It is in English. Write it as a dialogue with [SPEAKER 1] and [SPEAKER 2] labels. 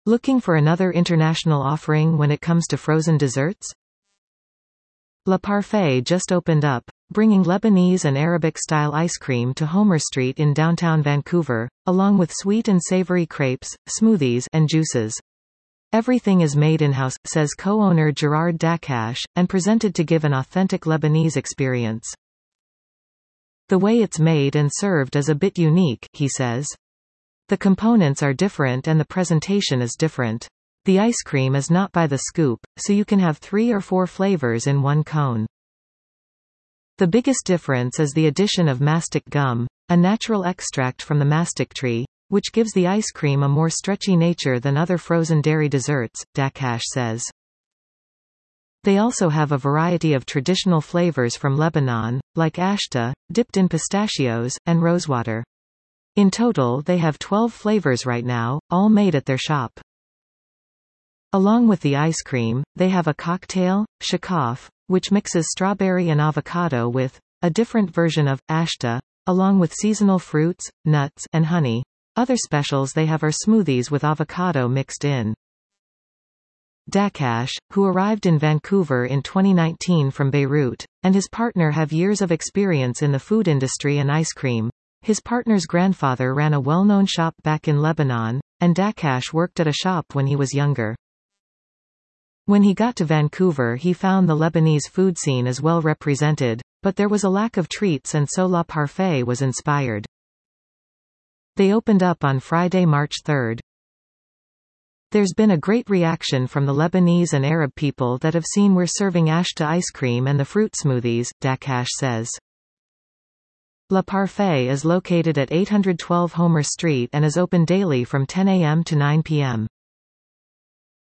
[SPEAKER 1] Looking for another international offering when it comes to frozen desserts? Le Parfait just opened up, bringing Lebanese and Arabic-style ice cream to Homer Street in downtown Vancouver, along with sweet and savory crepes, smoothies, and juices. Everything is made in-house, says co-owner Gerard Dakash, and presented to give an authentic Lebanese experience. The way it's made and served is a bit unique, he says. The components are different and the presentation is different. The ice cream is not by the scoop, so you can have 3 or 4 flavors in one cone. The biggest difference is the addition of mastic gum, a natural extract from the mastic tree, which gives the ice cream a more stretchy nature than other frozen dairy desserts, Dakash says. They also have a variety of traditional flavors from Lebanon, like ashta, dipped in pistachios, and rosewater. In total they have 12 flavors right now, all made at their shop. Along with the ice cream, they have a cocktail, shakaf, which mixes strawberry and avocado with a different version of ashta, along with seasonal fruits, nuts, and honey. Other specials they have are smoothies with avocado mixed in. Dakash, who arrived in Vancouver in 2019 from Beirut, and his partner have years of experience in the food industry and ice cream. His partner's grandfather ran a well-known shop back in Lebanon, and Dakash worked at a shop when he was younger. When he got to Vancouver he found the Lebanese food scene as well represented, but there was a lack of treats and so Le Parfait was inspired. They opened up on Friday, March 3. There's been a great reaction from the Lebanese and Arab people that have seen we're serving ashta ice cream and the fruit smoothies, Dakash says. Le Parfait is located at 812 Homer Street and is open daily from 10 a.m. to 9 p.m.